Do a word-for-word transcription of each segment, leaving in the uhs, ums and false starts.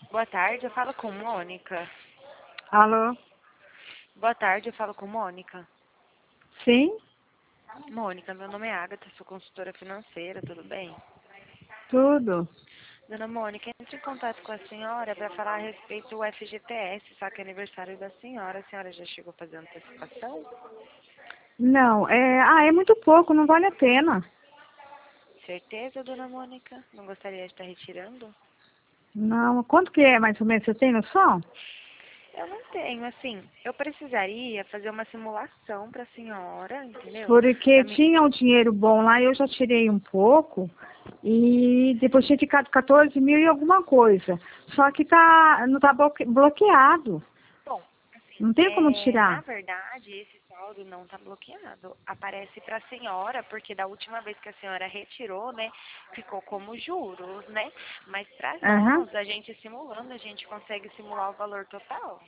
Boa tarde, eu falo com Mônica. Alô? Boa tarde, eu falo com Mônica. Sim? Mônica, meu nome é Agatha, sou consultora financeira, tudo bem? Tudo. Dona Mônica, entre em contato com a senhora para falar a respeito do F G T S, só que é aniversário da senhora. A senhora já chegou a fazer antecipação? Não, é... Ah, é muito pouco, não vale a pena. Certeza, dona Mônica? Não gostaria de estar retirando? Não, quanto que é mais ou menos? Você tem noção? Eu não tenho, assim, eu precisaria fazer uma simulação para a senhora, entendeu? Porque A mi... tinha um dinheiro bom lá, eu já tirei um pouco e depois tinha ficado quatorze mil e alguma coisa. Só que tá, não tá bloque- bloqueado. Bom, Não tem como É, na tirar. verdade, esse saldo não está bloqueado. Aparece para a senhora, porque da última vez que a senhora retirou, né, ficou como juros, né? Mas para Aham. nós, a gente simulando, a gente consegue simular o valor total.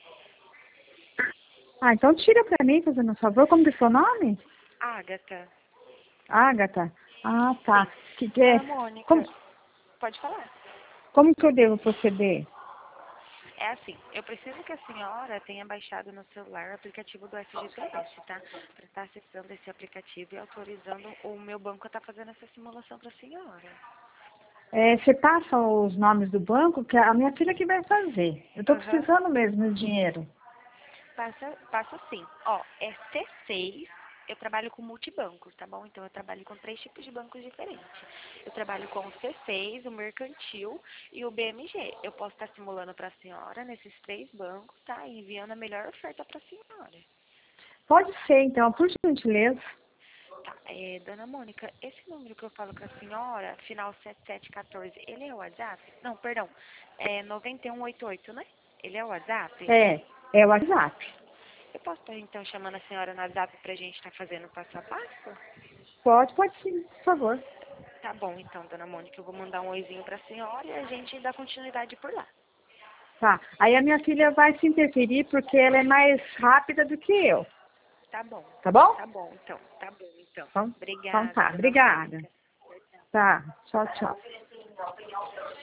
Ah, então tira pra mim, fazendo um favor. Como que é seu nome? Ágata, Agatha. Ah, tá. sim. Que, que é... Dona como, Mônica, pode falar. como que eu devo proceder? É assim, eu preciso que a senhora tenha baixado no celular o aplicativo do F G T S, tá? Para estar acessando esse aplicativo e autorizando o meu banco a estar fazendo essa simulação para a senhora. É, você passa os nomes do banco, que a minha filha que vai fazer. Eu estou Aham. precisando mesmo de dinheiro. Passa, passa sim. Ó, é C seis, eu trabalho com multibancos, tá bom? Então eu trabalho com três tipos de bancos diferentes. Eu trabalho com o C seis, o Mercantil e o B M G. Eu posso estar simulando para a senhora nesses três bancos, tá? E enviando a melhor oferta para a senhora. Pode ser, então, por gentileza. Tá, é, dona Mônica, esse número que eu falo com a senhora, final sete sete um quatro, ele é o WhatsApp? Não, perdão, é nove um oito oito, né? Ele é o WhatsApp? É, é o WhatsApp. Eu posso estar então chamando a senhora no WhatsApp pra gente estar fazendo passo a passo? Pode, pode sim, por favor. Tá bom, então, dona Mônica, eu vou mandar um oizinho pra senhora e a gente dá continuidade por lá. Tá. Aí a minha filha vai se interferir porque ela é mais rápida do que eu. Tá bom, Tá bom? tá bom, então, tá bom, então. Então, então Obrigada, tá. dona Obrigada. Mônica. Tá. Tchau, tchau.